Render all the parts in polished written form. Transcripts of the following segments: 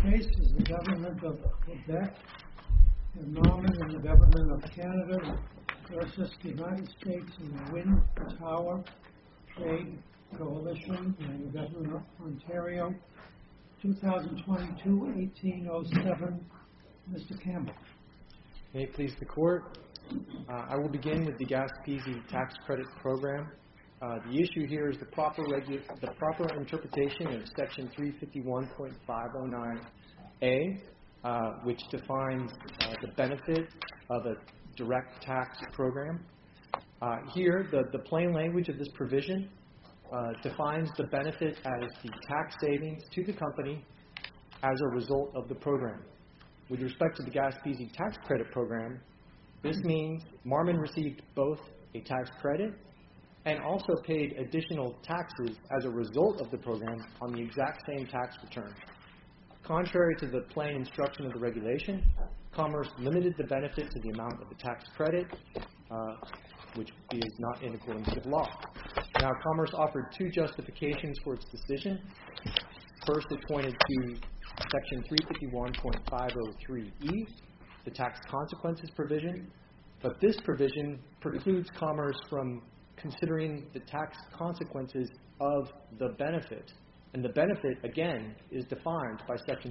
case is the government of Quebec, and Norman and the government of Canada versus the United States and the Wind Tower Trade Coalition and the government of Ontario, 2022-1807. Mr. Campbell. May it please the Court. I will begin with the Gaspésie Tax Credit Program. The issue here is the proper interpretation of Section 351.509A, which defines the benefit of a direct tax program. Here, the plain language of this provision defines the benefit as the tax savings to the company as a result of the program. With respect to the Gaspésie Tax Credit Program, this means Marmon received both a tax credit and also paid additional taxes as a result of the program on the exact same tax return. Contrary to the plain instruction of the regulation, Commerce limited the benefit to the amount of the tax credit, which is not in accordance with law. Now, Commerce offered two justifications for its decision. First, it pointed to Section 351.503E, the tax consequences provision, but this provision precludes Commerce from considering the tax consequences of the benefit. And the benefit, again, is defined by Section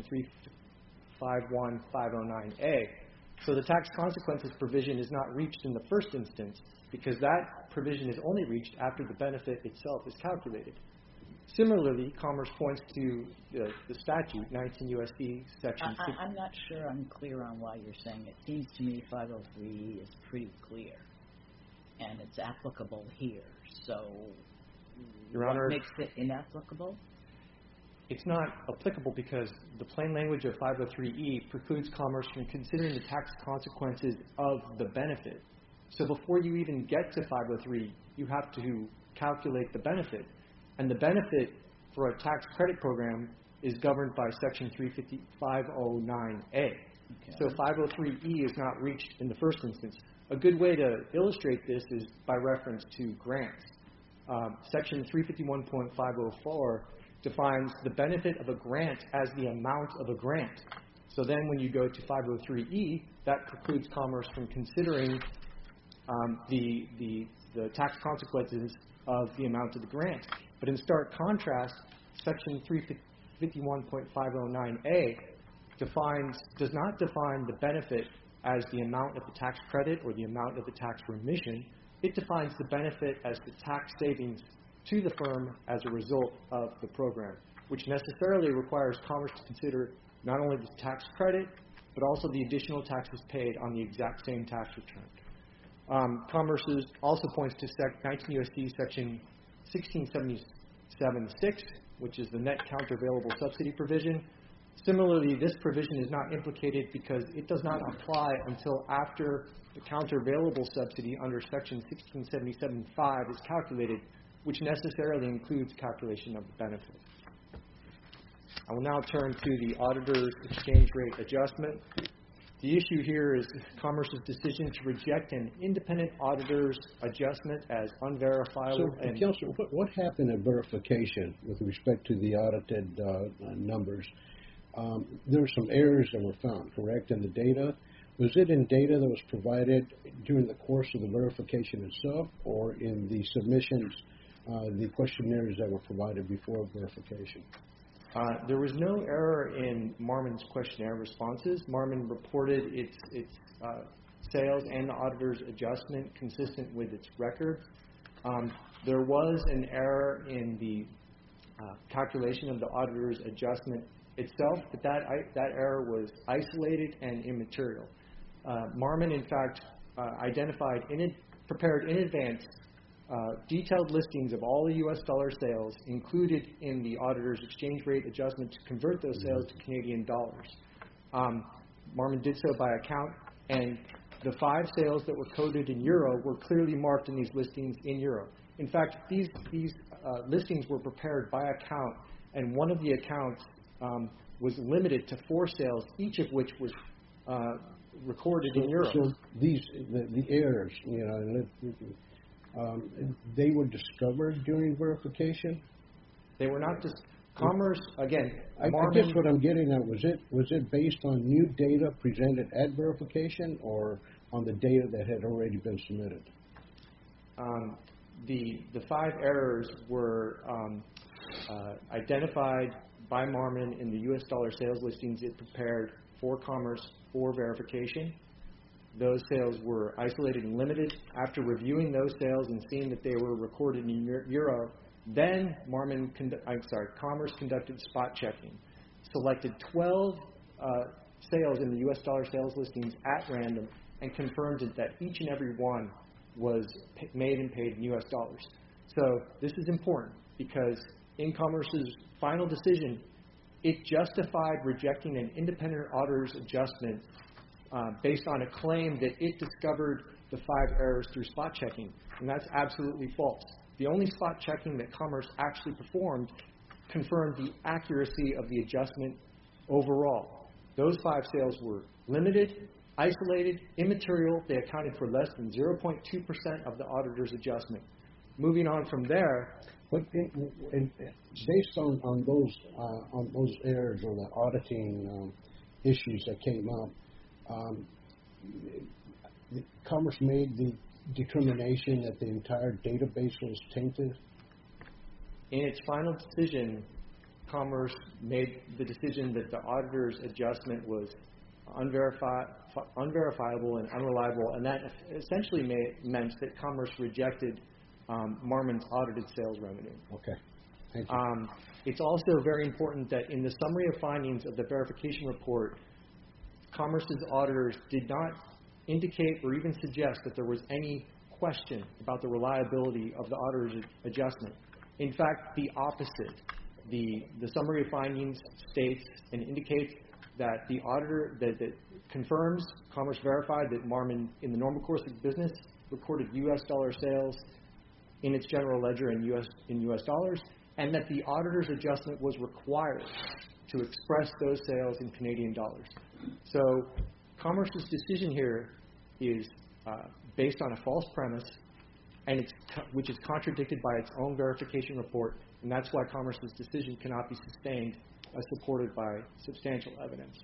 351.509A. So the tax consequences provision is not reached in the first instance because that provision is only reached after the benefit itself is calculated. Similarly, Commerce points to the statute, 19 U.S.C. Section... I'm not sure I'm clear on why you're saying it. It seems to me 503 is pretty clear, and it's applicable here. So Your Honor, what makes it inapplicable? It's not applicable because the plain language of 503E precludes Commerce from considering the tax consequences of the benefit. So before you even get to 503, you have to calculate the benefit. And the benefit for a tax credit program is governed by Section 350.509A. Okay. So 503E is not reached in the first instance. A good way to illustrate this is by reference to grants. Section 351.504 defines the benefit of a grant as the amount of a grant. So then when you go to 503E, that precludes Commerce from considering the tax consequences of the amount of the grant. But in stark contrast, Section 351.509A does not define the benefit as the amount of the tax credit or the amount of the tax remission. It defines the benefit as the tax savings to the firm as a result of the program, which necessarily requires Commerce to consider not only the tax credit, but also the additional taxes paid on the exact same tax return. Commerce also points to 19 U.S.C. Section 1677(6), which is the net countervailable subsidy provision. Similarly, this provision is not implicated because it does not apply until after the countervailable subsidy under Section 1677(5) is calculated, which necessarily includes calculation of the benefit. I will now turn to the auditor's exchange rate adjustment. The issue here is Commerce's decision to reject an independent auditor's adjustment as unverifiable. So, Counselor, what happened at verification with respect to the audited numbers? There were some errors that were found, correct, in the data. Was it in data that was provided during the course of the verification itself, or in the submissions, the questionnaires that were provided before verification? There was no error in Marmon's questionnaire responses. Marmon reported its sales and the auditor's adjustment consistent with its record. There was an error in the calculation of the auditor's adjustment itself, but that error was isolated and immaterial. Marmon, in fact, prepared in advance detailed listings of all the U.S. dollar sales included in the auditor's exchange rate adjustment to convert those sales to Canadian dollars. Marmon did so by account, and the 5 sales that were coded in euro were clearly marked in these listings in euro. In fact, these listings were prepared by account, and one of the accounts was limited to 4 sales, each of which was recorded in euro. So the errors, they were discovered during verification? They were not Commerce, again, I guess what I'm getting at, was it based on new data presented at verification or on the data that had already been submitted? The 5 errors were identified by Marmon in the U.S. dollar sales listings it prepared for Commerce for verification. Those sales were isolated and limited. After reviewing those sales and seeing that they were recorded in euro, then Commerce conducted spot checking, selected 12 sales in the U.S. dollar sales listings at random, and confirmed that each and every one was made and paid in U.S. dollars. So this is important because in Commerce's final decision, it justified rejecting an independent auditor's adjustment based on a claim that it discovered the 5 errors through spot checking, and that's absolutely false. The only spot checking that Commerce actually performed confirmed the accuracy of the adjustment overall. Those 5 sales were limited, isolated, immaterial. They accounted for less than 0.2% of the auditor's adjustment. Moving on from there, based on those errors or the auditing issues that came up, Commerce made the determination that the entire database was tainted? In its final decision, Commerce made the decision that the auditor's adjustment was unverifiable and unreliable, and that essentially meant that Commerce rejected Marmon's audited sales revenue. Okay. Thank you. It's also very important that in the summary of findings of the verification report, Commerce's auditors did not indicate or even suggest that there was any question about the reliability of the auditor's adjustment. In fact, the opposite. The summary of findings states and indicates that the auditor that confirms Commerce verified that Marmon, in the normal course of business, recorded U.S. dollar sales in its general ledger in U.S. dollars, and that the auditor's adjustment was required to express those sales in Canadian dollars. So Commerce's decision here is based on a false premise, and which is contradicted by its own verification report, and that's why Commerce's decision cannot be sustained as supported by substantial evidence.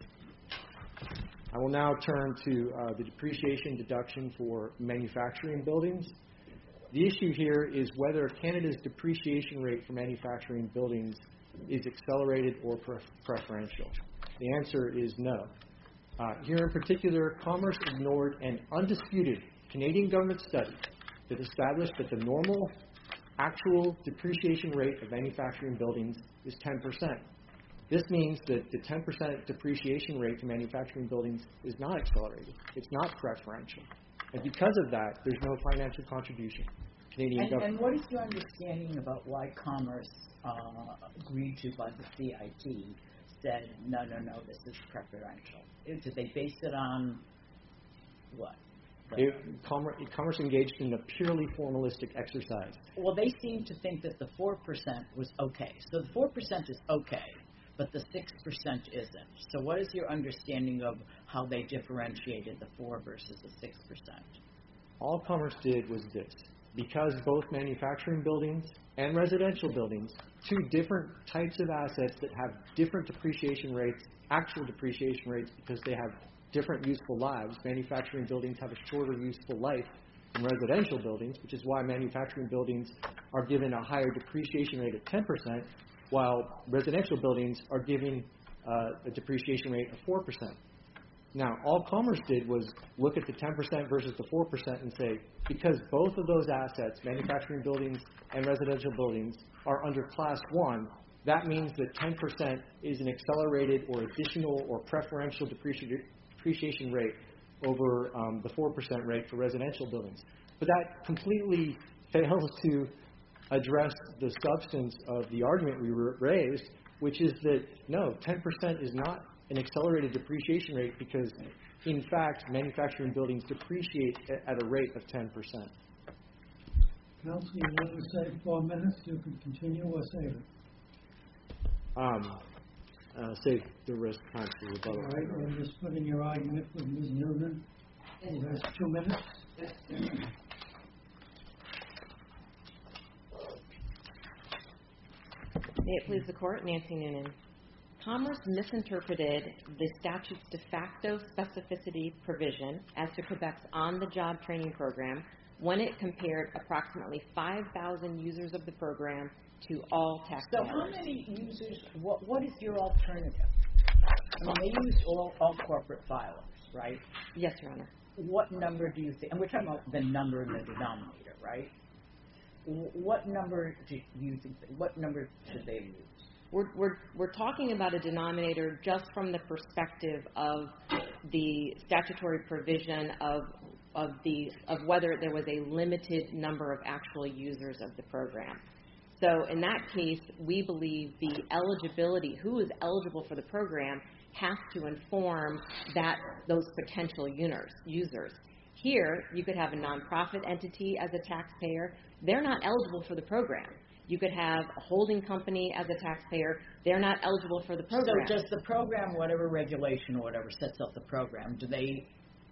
I will now turn to the depreciation deduction for manufacturing buildings. The issue here is whether Canada's depreciation rate for manufacturing buildings is accelerated or preferential. The answer is no. Here in particular, Commerce ignored an undisputed Canadian government study that established that the normal actual depreciation rate of manufacturing buildings is 10%. This means that the 10% depreciation rate for manufacturing buildings is not accelerated. It's not preferential. And because of that, there's no financial contribution. And what is your understanding about why Commerce, agreed to by the CIT, said, no, this is preferential? Did they base it on what? Commerce engaged in a purely formalistic exercise. Well, they seem to think that the 4% was okay. So the 4% is okay, but the 6% isn't. So what is your understanding of how they differentiated the 4 versus the 6%? All Commerce did was this. Because both manufacturing buildings and residential buildings, 2 different types of assets that have different depreciation rates, actual depreciation rates, because they have different useful lives. Manufacturing buildings have a shorter useful life than residential buildings, which is why manufacturing buildings are given a higher depreciation rate of 10%, while residential buildings are given a depreciation rate of 4%. Now, all Commerce did was look at the 10% versus the 4% and say, because both of those assets, manufacturing buildings and residential buildings, are under Class 1, that means that 10% is an accelerated or additional or preferential depreciation rate over the 4% rate for residential buildings. But that completely fails to address the substance of the argument we raised, which is that, no, 10% is not an accelerated depreciation rate because, in fact, manufacturing buildings depreciate at a rate of 10%. Counsel, you want to say 4 minutes? You can continue or save it. Save the rest of time for rebuttal. All right, I'm just putting your argument with Ms. Newman. Who has 2 minutes? May it please the Court, Nancy Noonan. Commerce misinterpreted the statute's de facto specificity provision as to Quebec's on-the-job training program when it compared approximately 5,000 users of the program to all taxpayers. So how many users, what is your alternative? I mean, they use all corporate filers, right? Yes, Your Honor. What number do you think, and we're talking about the number in the denominator, right? What number do you think, what number should they use? We're talking about a denominator just from the perspective of the statutory provision of whether there was a limited number of actual users of the program. So in that case, we believe the eligibility, who is eligible for the program, has to inform those potential users. Here, you could have a nonprofit entity as a taxpayer. They're not eligible for the program. You could have a holding company as a taxpayer. They're not eligible for the program. So does the program, whatever regulation or whatever sets up the program, do they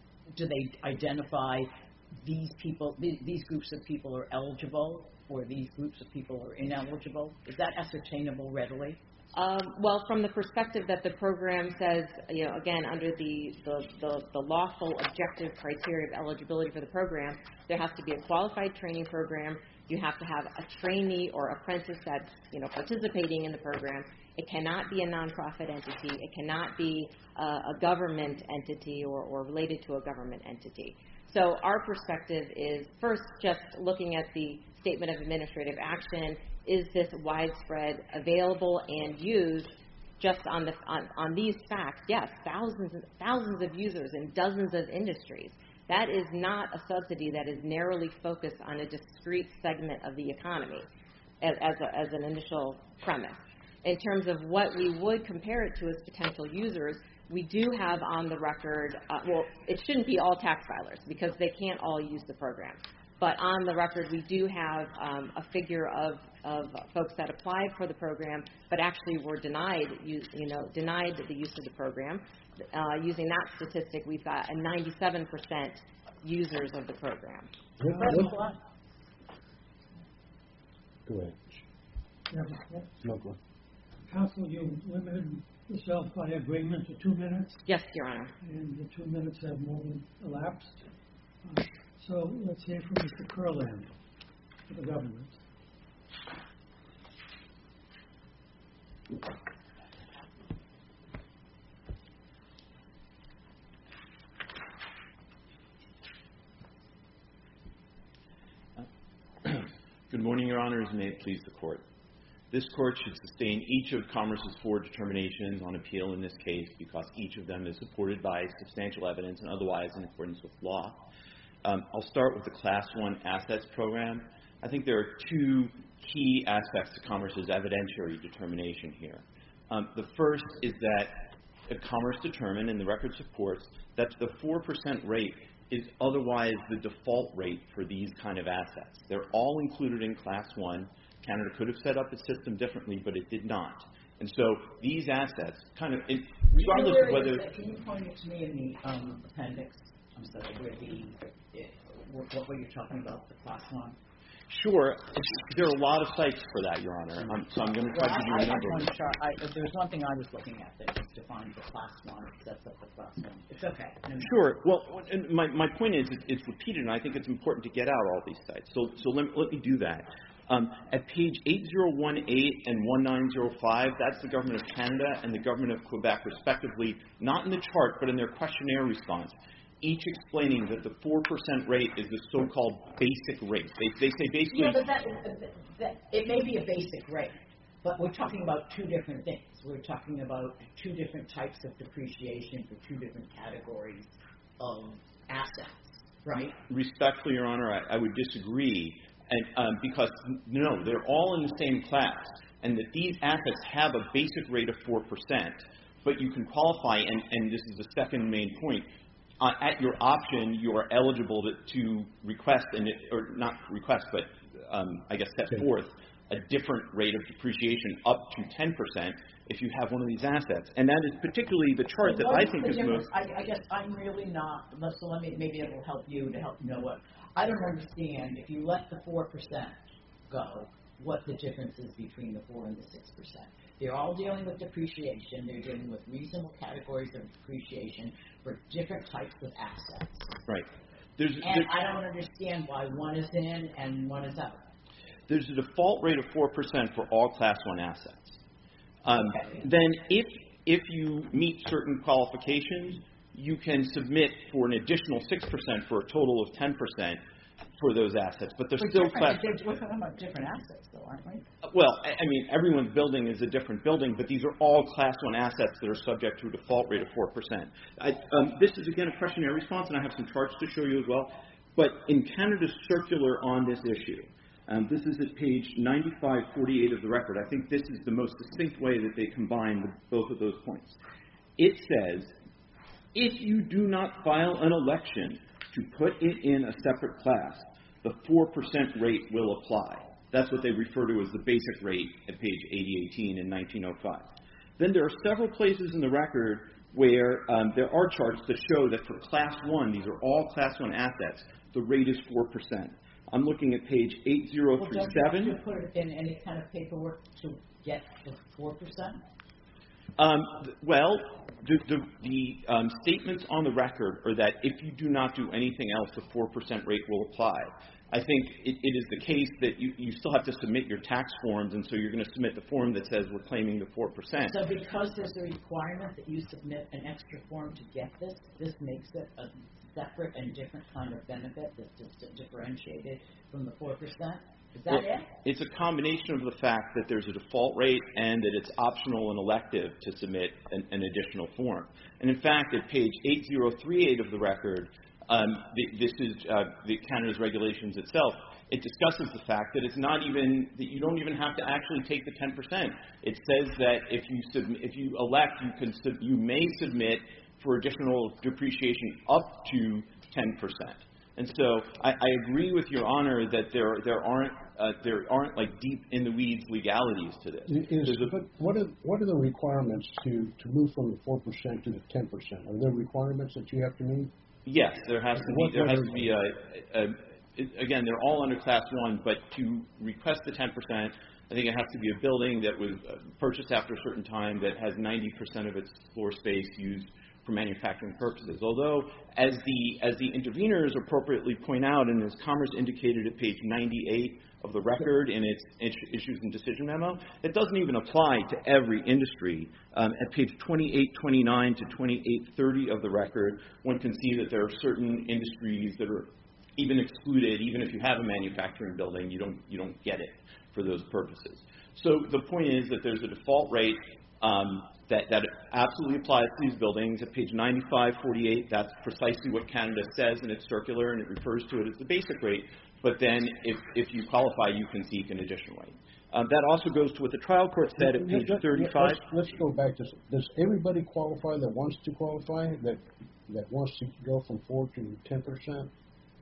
identify these people, these groups of people are eligible, or these groups of people are ineligible? Is that ascertainable readily? Well, from the perspective that the program says, again, under the lawful objective criteria of eligibility for the program, there has to be a qualified training program. You have to have a trainee or apprentice that's, participating in the program. It cannot be a nonprofit entity. It cannot be a government entity or related to a government entity. So our perspective is first just looking at the statement of administrative action. Is this widespread, available, and used just on these facts? Yes, thousands of users in dozens of industries. That is not a subsidy that is narrowly focused on a discrete segment of the economy as an initial premise. In terms of what we would compare it to as potential users, we do have on the record, it shouldn't be all tax filers because they can't all use the program. But on the record, we do have a figure of folks that applied for the program but actually were denied the use of the program. Using that statistic, we've got a 97% users of the program. Go ahead. Counsel, you limited yourself by agreement to 2 minutes, Yes, Your Honor. and the 2 minutes have more than elapsed. So let's hear from Mr. Kurland for the government. Good morning, Your Honors, and may it please the Court. This Court should sustain each of Commerce's 4 determinations on appeal in this case because each of them is supported by substantial evidence and otherwise in accordance with law. I'll start with the Class 1 Assets Program. I think there are 2 key aspects to Commerce's evidentiary determination here. The first is that Commerce determined, and the record supports, that the 4% rate is otherwise the default rate for these kind of assets. They're all included in Class 1. Canada could have set up its system differently, but it did not. And so these assets, regardless of whether... Can you point it to me in the appendix? I'm sorry, what were you talking about, the Class 1? Sure. There are a lot of sites for that, Your Honor. So I'm going to try to give you a number. There's one thing I was looking at that just defines the Class 1. It sets up the Class 1. It's okay. Sure. Well, and my point is it's repeated, and I think it's important to get out all these sites. So let me do that. At page 8018 and 1905, that's the Government of Canada and the Government of Quebec, respectively, not in the chart, but in their questionnaire response, each explaining that the 4% rate is the so-called basic rate. They say basically... Yeah, but that it may be a basic rate, but we're talking about 2 different things. We're talking about 2 different types of depreciation for 2 different categories of assets, right? Respectfully, Your Honor, I would disagree, and because, no, they're all in the same class, and that these assets have a basic rate of 4%, but you can qualify, and this is the second main point, at your option, you are eligible to request, or not request, but I guess set forth a different rate of depreciation up to 10% if you have one of these assets. And that is particularly the chart that I think is most... I guess I'm really not, so maybe it will help you to help know what... I don't understand, if you let the 4% go, what the difference is between the 4 and the 6%. They're all dealing with depreciation. They're dealing with reasonable categories of depreciation for different types of assets. Right. I don't understand why one is in and one is out. There's a default rate of 4% for all Class 1 assets. Okay. Then if you meet certain qualifications, you can submit for an additional 6% for a total of 10% for those assets. But they're still We're talking about different assets, though, aren't we? Well, I mean, everyone's building is a different building, but these are all Class 1 assets that are subject to a default rate of 4%. This is, again, a questionnaire response, and I have some charts to show you as well. But in Canada's circular on this issue, this is at page 9548 of the record. I think this is the most distinct way that they combine both of those points. It says, if you do not file an election to put it in a separate class, the 4% rate will apply. That's what they refer to as the basic rate at page 8018 in 1905. Then there are several places in the record where there are charts that show that for Class 1, these are all Class 1 assets, the rate is 4%. I'm looking at page 8037. Well, don't you have to put it in any kind of paperwork to get the 4%? Well, the statements on the record are that if you do not do anything else, the 4% rate will apply. I think it is the case that you still have to submit your tax forms, and so you're going to submit the form that says we're claiming the 4%. So because there's a requirement that you submit an extra form to get this makes it a separate and different kind of benefit that's differentiated from the 4%? Is that it? It's a combination of the fact that there's a default rate and that it's optional and elective to submit an additional form. And in fact, at page 8038 of the record, this is Canada's regulations itself. It discusses the fact that it's not even that you don't even have to actually take the 10%. It says that if you elect, you may submit for additional depreciation up to 10%. And so I agree with Your Honor that there aren't like deep in the weeds legalities to this. But what are the requirements to move from the 4% to the 10%? Are there requirements that you have to meet? Yes, there has to be. Again, they're all under Class 1, but to request the 10%, I think it has to be a building that was purchased after a certain time that has 90% of its floor space used for manufacturing purposes. Although, as the interveners appropriately point out, and as Commerce indicated at page 98 of the record in its issues and decision memo, it doesn't even apply to every industry. At page 2829 to 2830 of the record, one can see that there are certain industries that are even excluded. Even if you have a manufacturing building, you don't get it for those purposes. So the point is that there's a default rate that absolutely applies to these buildings. At page 9548, that's precisely what Canada says in its circular, and it refers to it as the basic rate. But then if you qualify, you can seek an additional rate. That also goes to what the trial court said at page 35. Let's go back to, does everybody qualify that wants to qualify, that wants to go from 4 to 10%?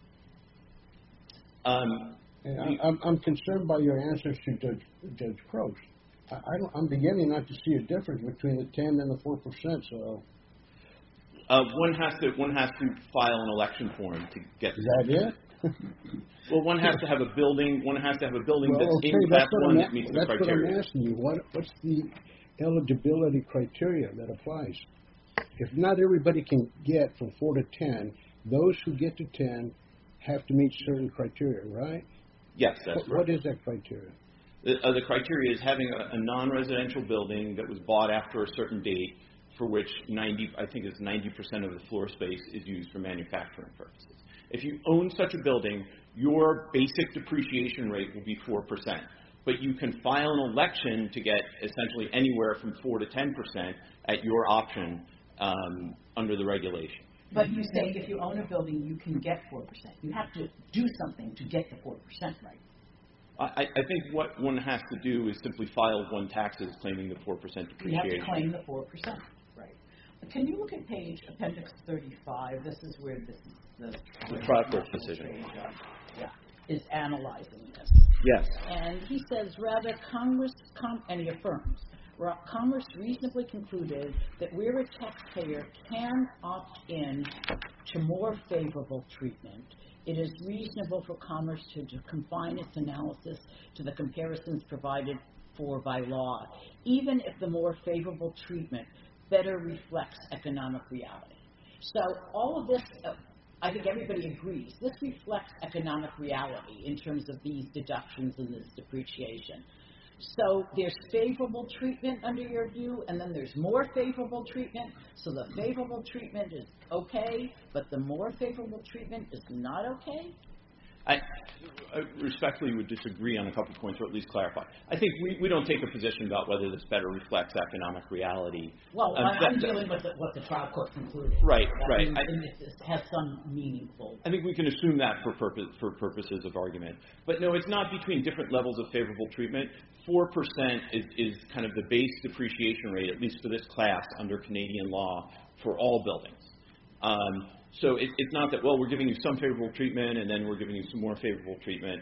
I'm concerned by your answers to Judge Probst. I'm beginning not to see a difference between the 10 and the 4%. So one has to file an election form to get. Is that it? Well, one has to have a building. One has to have a building that's in Class 1 that meets the criteria. That's what I'm asking you. What's the eligibility criteria that applies? If not everybody can get from 4 to 10, those who get to 10 have to meet certain criteria, right? Yes, that's right. What is that criteria? The criteria is having a non-residential building that was bought after a certain date, for which 90% of the floor space is used for manufacturing purposes. If you own such a building, your basic depreciation rate will be 4%. But you can file an election to get essentially anywhere from 4 to 10% at your option under the regulation. But you say if you own a building, you can get 4%. You have to do something to get the 4%, right? I think what one has to do is simply file one taxes claiming the 4% depreciation. You have to claim the 4%, right? Can you look at page appendix 35? This is where the trial court decision is analyzing this. Yes. And he says, rather, and he affirms, Commerce reasonably concluded that where a taxpayer can opt in to more favorable treatment, it is reasonable for Commerce to confine its analysis to the comparisons provided for by law, even if the more favorable treatment better reflects economic reality. So all of this, I think everybody agrees, this reflects economic reality in terms of these deductions and this depreciation. So there's favorable treatment under your view, and then there's more favorable treatment. So the favorable treatment is okay, but the more favorable treatment is not okay? I respectfully would disagree on a couple of points, or at least clarify. I think we don't take a position about whether this better reflects economic reality. Well, I'm dealing with what the trial court concluded. Right, right. It has some meaningful. I think we can assume that for purposes of argument. But no, it's not between different levels of favorable treatment. 4% is kind of the base depreciation rate, at least for this class under Canadian law, for all buildings. So it's not that, well, we're giving you some favorable treatment and then we're giving you some more favorable treatment.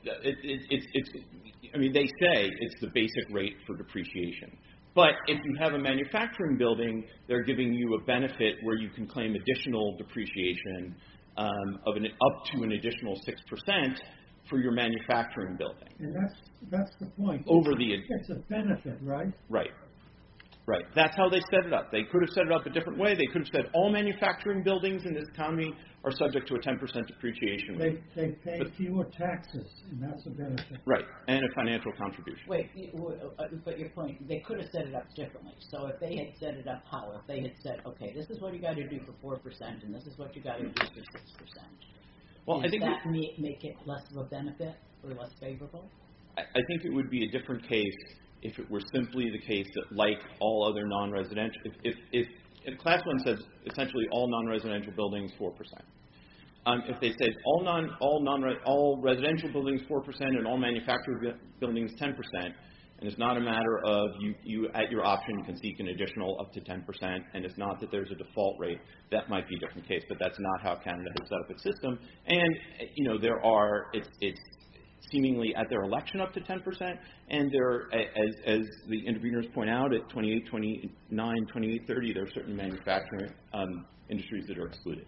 I mean, they say it's the basic rate for depreciation. But if you have a manufacturing building, they're giving you a benefit where you can claim additional depreciation up to an additional 6% for your manufacturing building. And that's the point. It's a benefit, right? Right. Right. That's how they set it up. They could have set it up a different way. They could have said all manufacturing buildings in this economy are subject to a 10% depreciation rate. They pay fewer taxes, and that's a benefit. Right, and a financial contribution. Wait, but your point, they could have set it up differently. So if they had set it up how? If they had said, okay, this is what you got to do for 4%, and this is what you got to do for 6%. Well, Does that make it less of a benefit or less favorable? I think it would be a different case if it were simply the case that, like all other non-residential, if Class 1 says essentially all non-residential buildings 4%. If they said all residential buildings 4% and all manufactured buildings 10%, and it's not a matter of you at your option can seek an additional up to 10%, and it's not that there's a default rate, that might be a different case. But that's not how Canada has set up its system. And it's seemingly at their election up to 10%, and there, as the interveners point out, at 28, 29, 28, 30, there are certain manufacturing industries that are excluded.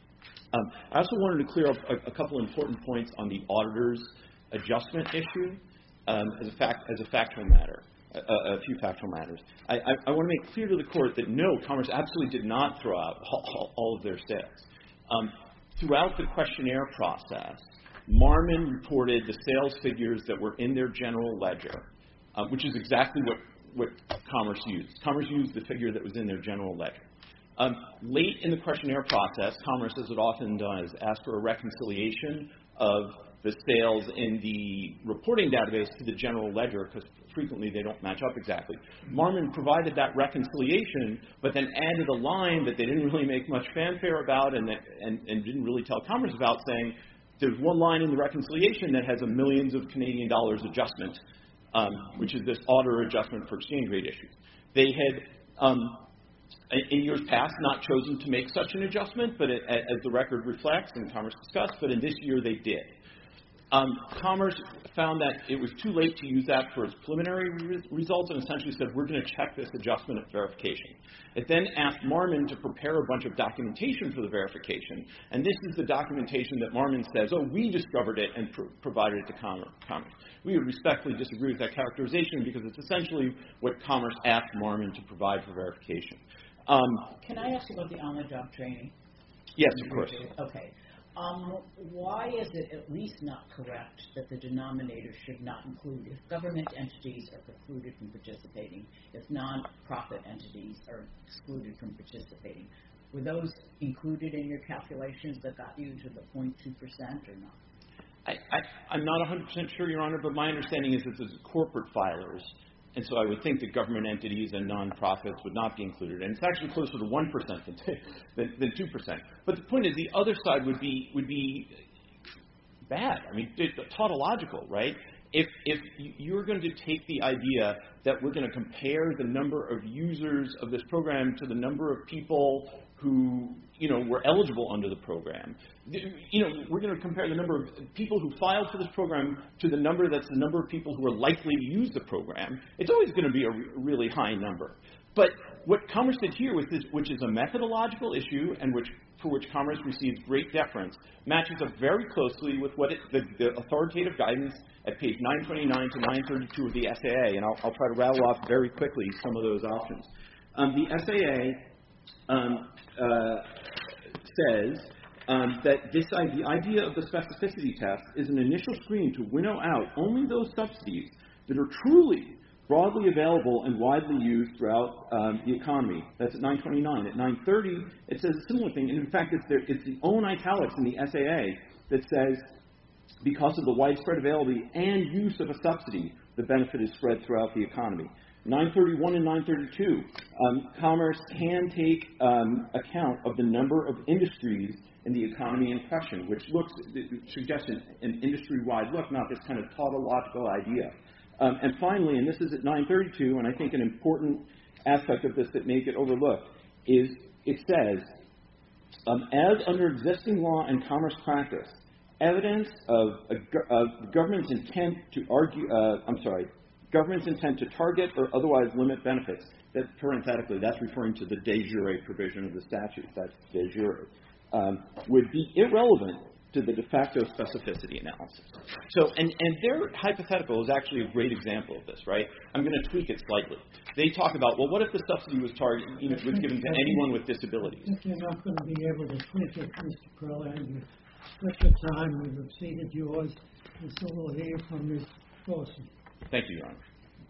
I also wanted to clear up a couple important points on the auditor's adjustment issue as a factual matter, a few factual matters. I want to make clear to the court that no, Commerce absolutely did not throw out all of their sales. Throughout the questionnaire process, Marmon reported the sales figures that were in their general ledger, which is exactly what Commerce used. Commerce used the figure that was in their general ledger. Late in the questionnaire process, Commerce, as it often does, asked for a reconciliation of the sales in the reporting database to the general ledger, because frequently they don't match up exactly. Marmon provided that reconciliation, but then added a line that they didn't really make much fanfare about and didn't really tell Commerce about, saying, there's one line in the reconciliation that has a millions of Canadian dollars adjustment, which is this auditor adjustment for exchange rate issues. They had, in years past, not chosen to make such an adjustment, but as the record reflects and Commerce discussed, but in this year they did. Commerce found that it was too late to use that for its preliminary results and essentially said, we're going to check this adjustment at verification. It then asked Marmon to prepare a bunch of documentation for the verification, and this is the documentation that Marmon says, oh, we discovered it and provided it to Commerce. We would respectfully disagree with that characterization because it's essentially what Commerce asked Marmon to provide for verification. Can I ask you about the on-the-job training? Yes, of course. Okay. Why is it at least not correct that the denominator should not include, if government entities are precluded from participating, if non-profit entities are excluded from participating? Were those included in your calculations that got you to the 0.2% or not? I'm not 100% sure, Your Honor, but my understanding is that there's corporate filers, and so I would think that government entities and non-profits would not be included. And it's actually closer to 1% than 2%. But the point is, the other side would be bad. I mean, tautological, right? If you're going to take the idea that we're going to compare the number of users of this program to the number of people who, were eligible under the program, we're going to compare the number of people who filed for this program to the number that's the number of people who are likely to use the program, it's always going to be a really high number. But what Commerce did here, which is a methodological issue and for which Commerce receives great deference, matches up very closely with what the authoritative guidance at page 929 to 932 of the SAA, and I'll try to rattle off very quickly some of those options. The SAA says that the idea of the specificity test is an initial screen to winnow out only those subsidies that are truly broadly available and widely used throughout the economy. That's at 929. At 930, it says a similar thing, and in fact, it's the own italics in the SAA that says, because of the widespread availability and use of a subsidy, the benefit is spread throughout the economy. 931 and 932, Commerce can take account of the number of industries in the economy in question, which suggests an industry-wide look, not this kind of tautological idea. And finally, and this is at 932, and I think an important aspect of this that may get overlooked, is it says, as under existing law and commerce practice, evidence of government's intent to target or otherwise limit benefits, that parenthetically, that's referring to the de jure provision of the statute, that's de jure, would be irrelevant to the de facto specificity analysis. So, and their hypothetical is actually a great example of this, right? I'm going to tweak it slightly. They talk about, well, what if the subsidy was given to anyone with disabilities? I think you're not going to be able to tweak it, Mr. Kurland. You've split your time, we've exceeded yours, and so we'll hear from Ms. Wilson. Thank you, Your Honor.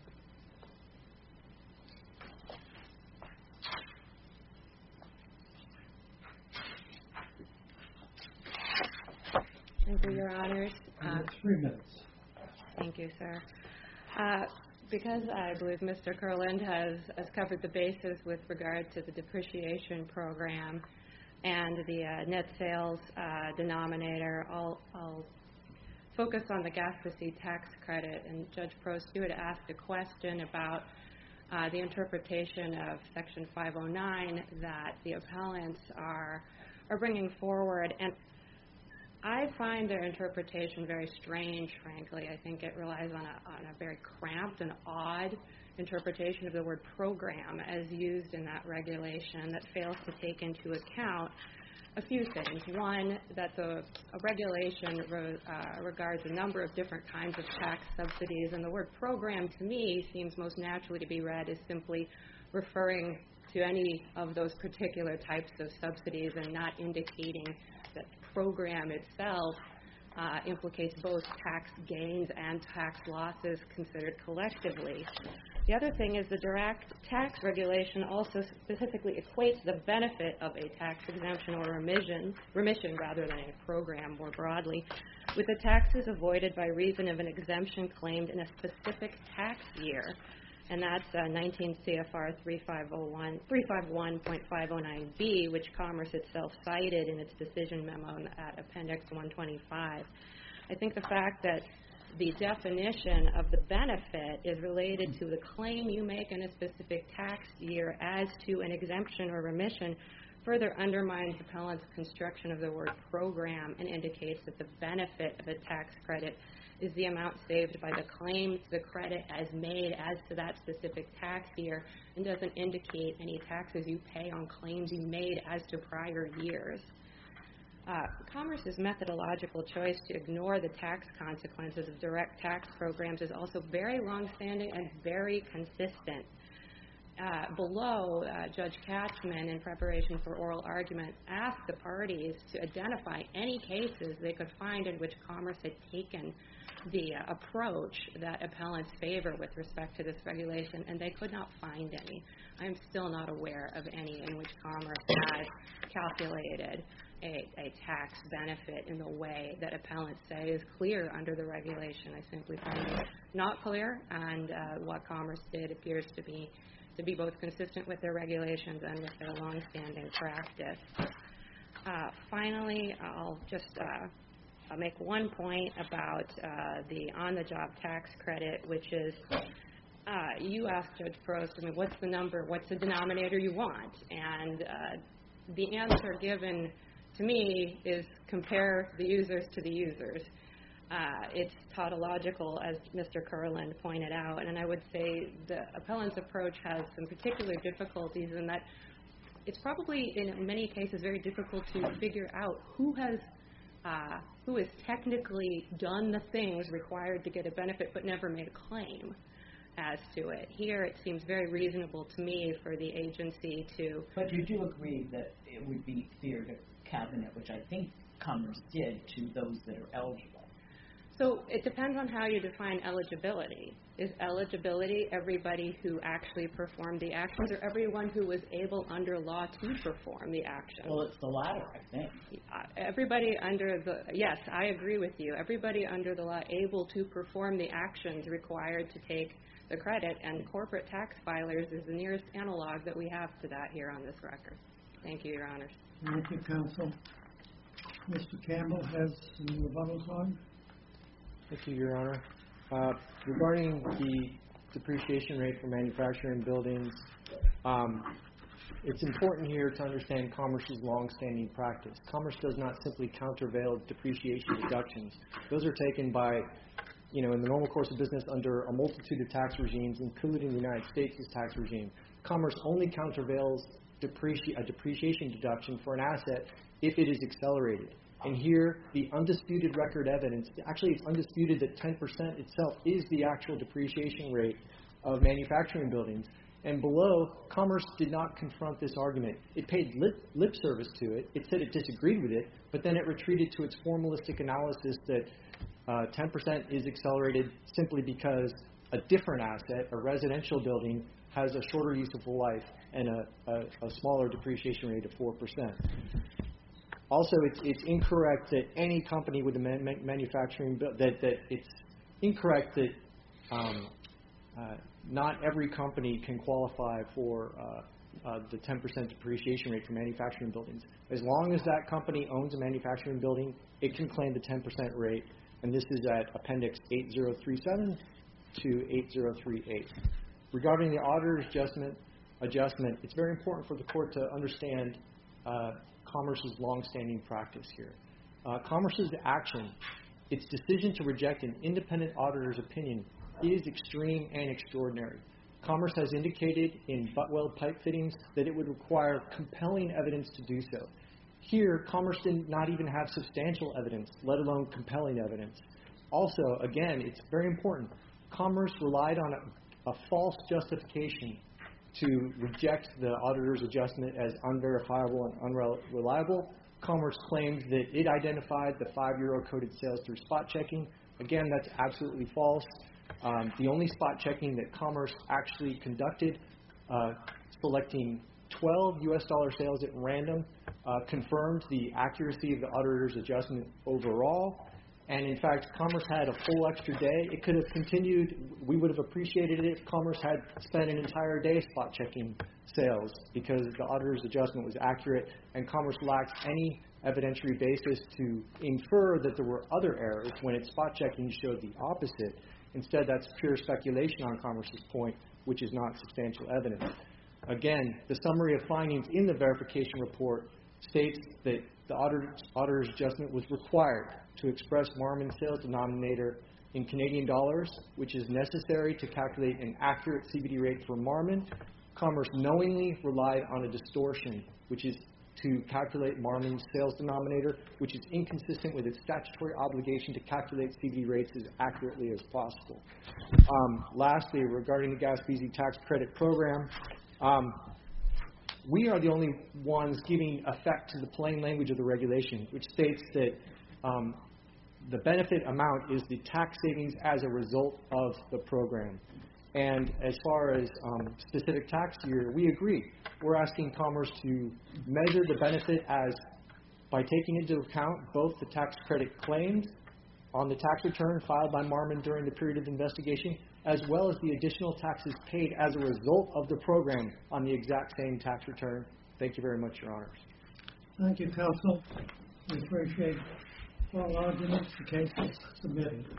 Thank you, Your Honors. 3 minutes. Thank you, sir. Because I believe Mr. Kurland has covered the bases with regard to the depreciation program and the net sales denominator, I'll focus on the gas receipt tax credit. And Judge Prost, you had asked a question about the interpretation of Section 509 that the appellants are bringing forward. And I find their interpretation very strange, frankly. I think it relies on a very cramped and odd interpretation of the word program as used in that regulation that fails to take into account a few things. One, that a regulation regards a number of different kinds of tax subsidies, and the word program to me seems most naturally to be read as simply referring to any of those particular types of subsidies and not indicating that program itself implicates both tax gains and tax losses considered collectively. The other thing is the direct tax regulation also specifically equates the benefit of a tax exemption or remission rather than a program more broadly with the taxes avoided by reason of an exemption claimed in a specific tax year. And that's 19 CFR 351.509B, which Commerce itself cited in its decision memo at Appendix 125. I think the fact that the definition of the benefit is related to the claim you make in a specific tax year as to an exemption or remission further undermines the appellant's construction of the word program and indicates that the benefit of a tax credit is the amount saved by the claim to the credit as made as to that specific tax year and doesn't indicate any taxes you pay on claims you made as to prior years. Commerce's methodological choice to ignore the tax consequences of direct tax programs is also very long-standing and very consistent. Below, Judge Katzmann, in preparation for oral argument, asked the parties to identify any cases they could find in which Commerce had taken the approach that appellants favor with respect to this regulation, and they could not find any. I am still not aware of any in which Commerce has calculated a tax benefit in the way that appellants say is clear under the regulation. I simply find it not clear, and what Commerce did appears to be both consistent with their regulations and with their long-standing practice. Finally, I'll just make one point about the on-the-job tax credit, which is you asked Judge Prost, what's the number, what's the denominator you want? And the answer given to me is compare the users to the users. It's tautological, as Mr. Kurland pointed out, and I would say the appellant's approach has some particular difficulties in that it's probably, in many cases, very difficult to figure out who has technically done the things required to get a benefit but never made a claim as to it. Here, it seems very reasonable to me for the agency to... But you do agree that it would be fair to cabinet, which I think Commerce did, to those that are eligible. So it depends on how you define eligibility. Is eligibility everybody who actually performed the actions, or everyone who was able under law to perform the actions? Well, it's the latter, I think. Everybody under the, yes, I agree with you. Everybody under the law able to perform the actions required to take the credit, and corporate tax filers is the nearest analog that we have to that here on this record. Thank you, Your Honors. Thank you, counsel. Mr. Campbell has some rebuttal time. Thank you, Your Honor. Regarding the depreciation rate for manufacturing buildings, it's important here to understand Commerce's long-standing practice. Commerce does not simply countervail depreciation deductions. Those are taken by, in the normal course of business under a multitude of tax regimes, including the United States' tax regime. Commerce only countervails a depreciation deduction for an asset if it is accelerated. And here, the undisputed record evidence, actually it's undisputed that 10% itself is the actual depreciation rate of manufacturing buildings. And below, Commerce did not confront this argument. It paid lip service to it. It said it disagreed with it, but then it retreated to its formalistic analysis that 10% is accelerated simply because a different asset, a residential building, has a shorter useful life and a smaller depreciation rate of 4%. Also, it's incorrect that any company with a manufacturing that it's incorrect that not every company can qualify for the 10% depreciation rate for manufacturing buildings. As long as that company owns a manufacturing building, it can claim the 10% rate, and this is at Appendix 8037 to 8038. Regarding the auditor's adjustment, it's very important for the court to understand Commerce's long-standing practice here. Commerce's action, its decision to reject an independent auditor's opinion, is extreme and extraordinary. Commerce has indicated in butt-weld pipe fittings that it would require compelling evidence to do so. Here, Commerce did not even have substantial evidence, let alone compelling evidence. Also, again, it's very important, Commerce relied on a false justification to reject the auditor's adjustment as unverifiable and unreliable. Commerce claimed that it identified the 5-euro coded sales through spot checking. Again, that's absolutely false. The only spot checking that Commerce actually conducted, selecting 12 US dollar sales at random, confirmed the accuracy of the auditor's adjustment overall. And in fact, Commerce had a full extra day. It could have continued. We would have appreciated it if Commerce had spent an entire day spot checking sales, because the auditor's adjustment was accurate, and Commerce lacked any evidentiary basis to infer that there were other errors when its spot checking showed the opposite. Instead, that's pure speculation on Commerce's point, which is not substantial evidence. Again, the summary of findings in the verification report states that the auditor's adjustment was required to express Marmon's sales denominator in Canadian dollars, which is necessary to calculate an accurate CVD rate for Marmon. Commerce knowingly relied on a distortion, which is to calculate Marmon's sales denominator, which is inconsistent with its statutory obligation to calculate CVD rates as accurately as possible. Lastly, regarding the Gaspesi tax credit program, we are the only ones giving effect to the plain language of the regulation, which states that the benefit amount is the tax savings as a result of the program. And as far as specific tax year, we agree. We're asking Commerce to measure the benefit as by taking into account both the tax credit claimed on the tax return filed by Marmon during the period of investigation, as well as the additional taxes paid as a result of the program on the exact same tax return. Thank you very much, Your Honors. Thank you, counsel. We appreciate all arguments. The case is submitted.